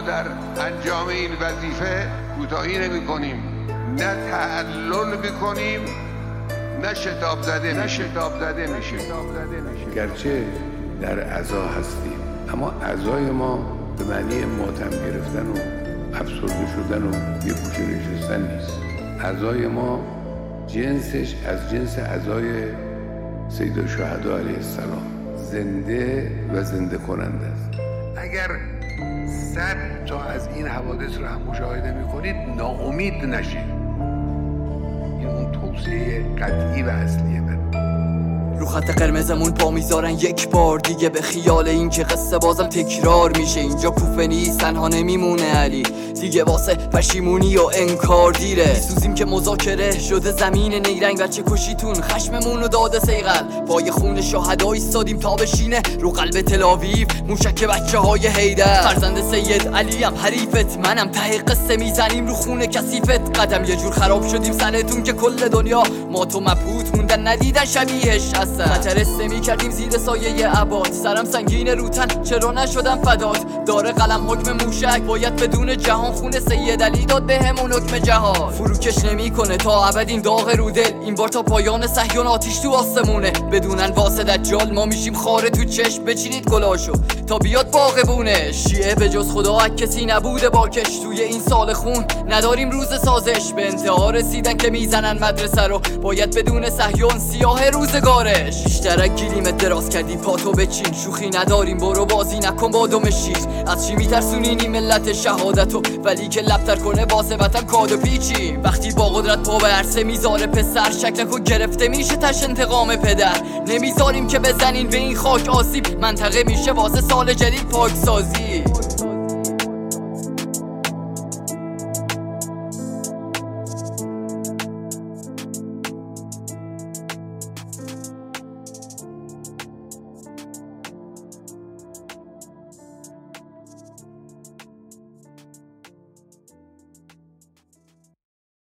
ما در انجام این وظیفه کوتاهی نمی کنیم، نه تعلل میکنیم، نه شتاب زده میشیم. گرچه در عزا هستیم اما عزای ما به معنی ماتم گرفتن و افسرده شدن و یه گوشه نشستن نیست. عزای ما جنسش از جنس عزای سید الشهدا علیه السلام، زنده و زنده کننده است. اگر 100 تا از این حوادث رو هم مشاهده میکنید ناامید نشید. این اون توصیه قطعی و اصلی من. رو خط قرمزمون پا میذارن یک بار دیگه، به خیال این که قصه بازم تکرار میشه. اینجا کوفه نیست، تنها نمیمونه علی دیگه، واسه پشیمونی و انکار دیره. میسوزیم که مذاکره شده زمین نیرنگ، بچه کشیتون خشممون رو داده سیغل. پای خون شهدا ایستادیم تا بشینه رو قلب تلاویو موشک بچه های حیدر. فرزند سید علیم حریفت منم، ته قصه میزنیم رو خون کثیفت. قدم یه جور خراب شدیم سرتون که کل دنیا ما تو مبهوت موندن ندیدن شبیهش هستن. خطر استمی کردیم زیر سایه عباد، سرم سنگین روتن چرا نشدم فدات. داره قلم حکم موشک، باید بدون جهان خون سید علی داد به همون حکم جهاد. فروکش نمی کنه تا ابد این داغ رو دل، این بار تا پایان صهیون آتیش تو آسمونه. بدونن واسه دجال ما میشیم خاره تو چشم، بچینید گلاشو تا بیاد باغبونه. شیعه به جز خدا کسی نبوده باکش، توی این سال خون نداریم روز سازش. به انتها رسیدن که میزنن مدرسه رو، باید بدون صهیون سیاه روزگارش. اشترک گیریمت دراز کردی پاتو بچین، شوخی نداریم برو بازی نکن با دم شیر. از چی میترسونینی ملت شهادتو، ولی که لبتر کنه واسه وطن کادو پیچی. وقتی با قدرت پا به عرصه میذاره پسر، شک نکن گرفته میشه تش انتقام پدر. نمیذاریم که بزنین به این خاک آسیب، منطقه میشه واسه سال جدید پاکسازی.